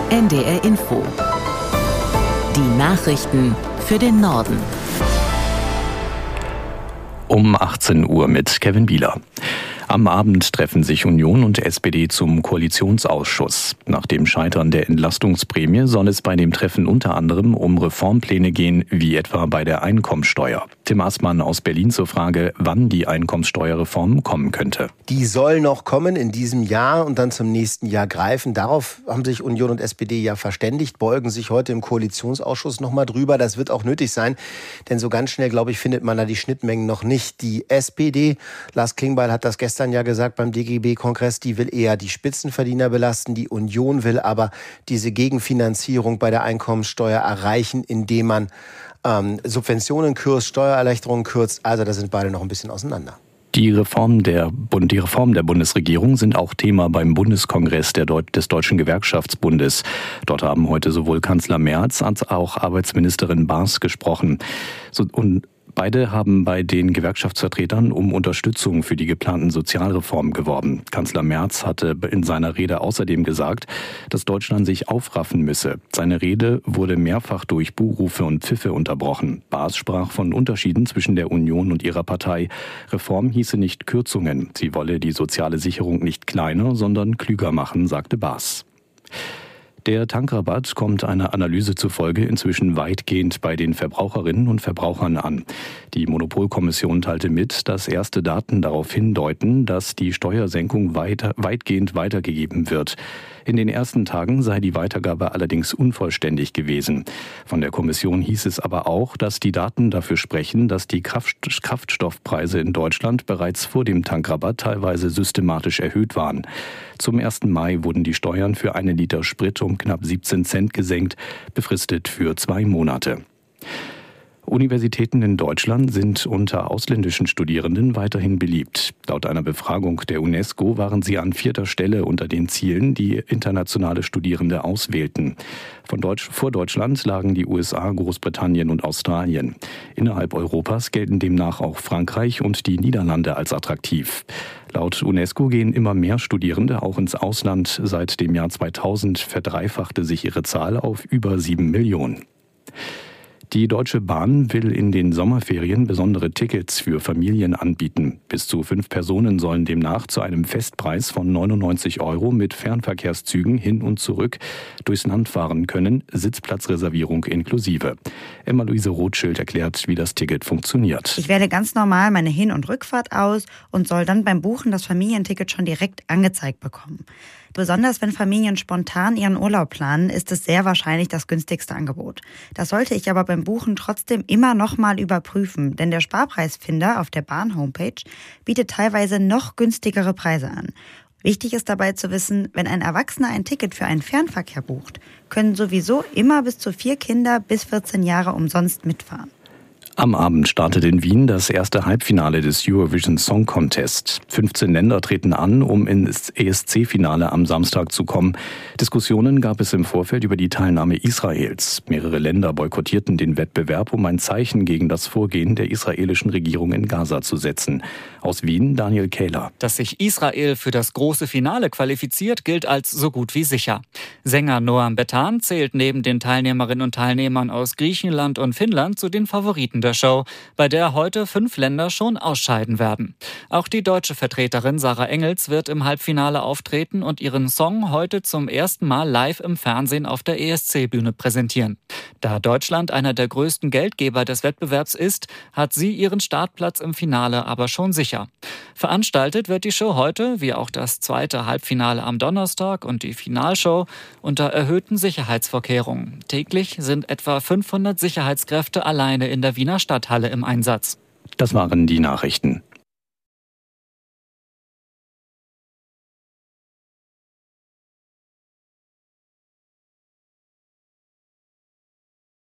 NDR Info. Die Nachrichten für den Norden. Um 18 Uhr mit Kevin Bieler. Am Abend treffen sich Union und SPD zum Koalitionsausschuss. Nach dem Scheitern der Entlastungsprämie soll es bei dem Treffen unter anderem um Reformpläne gehen, wie etwa bei der Einkommensteuer. Tim Aßmann aus Berlin zur Frage, wann die Einkommensteuerreform kommen könnte. Die soll noch kommen in diesem Jahr und dann zum nächsten Jahr greifen. Darauf haben sich Union und SPD ja verständigt, beugen sich heute im Koalitionsausschuss nochmal drüber. Das wird auch nötig sein, denn so ganz schnell, glaube ich, findet man da die Schnittmengen noch nicht. Die SPD, Lars Klingbeil hat das gestern ja gesagt beim DGB-Kongress, die will eher die Spitzenverdiener belasten. Die Union will aber diese Gegenfinanzierung bei der Einkommensteuer erreichen, indem man Subventionen kürzt, Steuererleichterungen kürzt. Also da sind beide noch ein bisschen auseinander. Die Reformen der Bundesregierung sind auch Thema beim Bundeskongress des Deutschen Gewerkschaftsbundes. Dort haben heute sowohl Kanzler Merz als auch Arbeitsministerin Baas gesprochen. Beide haben bei den Gewerkschaftsvertretern um Unterstützung für die geplanten Sozialreformen geworben. Kanzler Merz hatte in seiner Rede außerdem gesagt, dass Deutschland sich aufraffen müsse. Seine Rede wurde mehrfach durch Buhrufe und Pfiffe unterbrochen. Baas sprach von Unterschieden zwischen der Union und ihrer Partei. Reform hieße nicht Kürzungen. Sie wolle die soziale Sicherung nicht kleiner, sondern klüger machen, sagte Baas. Der Tankrabatt kommt einer Analyse zufolge inzwischen weitgehend bei den Verbraucherinnen und Verbrauchern an. Die Monopolkommission teilte mit, dass erste Daten darauf hindeuten, dass die Steuersenkung weitgehend weitergegeben wird. In den ersten Tagen sei die Weitergabe allerdings unvollständig gewesen. Von der Kommission hieß es aber auch, dass die Daten dafür sprechen, dass die Kraftstoffpreise in Deutschland bereits vor dem Tankrabatt teilweise systematisch erhöht waren. Zum 1. Mai wurden die Steuern für 1 Liter Sprit um knapp 17 Cent gesenkt, befristet für 2 Monate. Universitäten in Deutschland sind unter ausländischen Studierenden weiterhin beliebt. Laut einer Befragung der UNESCO waren sie an 4. Stelle unter den Zielen, die internationale Studierende auswählten. Vor Deutschland lagen die USA, Großbritannien und Australien. Innerhalb Europas gelten demnach auch Frankreich und die Niederlande als attraktiv. Laut UNESCO gehen immer mehr Studierende auch ins Ausland. Seit dem Jahr 2000 verdreifachte sich ihre Zahl auf über 7 Millionen. Die Deutsche Bahn will in den Sommerferien besondere Tickets für Familien anbieten. Bis zu 5 Personen sollen demnach zu einem Festpreis von 99 € mit Fernverkehrszügen hin und zurück durchs Land fahren können, Sitzplatzreservierung inklusive. Emma-Luise Rothschild erklärt, wie das Ticket funktioniert. Ich wähle ganz normal meine Hin- und Rückfahrt aus und soll dann beim Buchen das Familienticket schon direkt angezeigt bekommen. Besonders wenn Familien spontan ihren Urlaub planen, ist es sehr wahrscheinlich das günstigste Angebot. Das sollte ich aber beim Buchen trotzdem immer noch mal überprüfen, denn der Sparpreisfinder auf der Bahn-Homepage bietet teilweise noch günstigere Preise an. Wichtig ist dabei zu wissen, wenn ein Erwachsener ein Ticket für einen Fernverkehr bucht, können sowieso immer bis zu 4 Kinder bis 14 Jahre umsonst mitfahren. Am Abend startet in Wien das erste Halbfinale des Eurovision Song Contest. 15 Länder treten an, um ins ESC-Finale am Samstag zu kommen. Diskussionen gab es im Vorfeld über die Teilnahme Israels. Mehrere Länder boykottierten den Wettbewerb, um ein Zeichen gegen das Vorgehen der israelischen Regierung in Gaza zu setzen. Aus Wien Daniel Kähler. Dass sich Israel für das große Finale qualifiziert, gilt als so gut wie sicher. Sänger Noam Betan zählt neben den Teilnehmerinnen und Teilnehmern aus Griechenland und Finnland zu den Favoriten der Show, bei der heute 5 Länder schon ausscheiden werden. Auch die deutsche Vertreterin Sarah Engels wird im Halbfinale auftreten und ihren Song heute zum ersten Mal live im Fernsehen auf der ESC-Bühne präsentieren. Da Deutschland einer der größten Geldgeber des Wettbewerbs ist, hat sie ihren Startplatz im Finale aber schon sicher. Veranstaltet wird die Show heute, wie auch das zweite Halbfinale am Donnerstag und die Finalshow, unter erhöhten Sicherheitsvorkehrungen. Täglich sind etwa 500 Sicherheitskräfte alleine in der Wiener Stadthalle im Einsatz. Das waren die Nachrichten.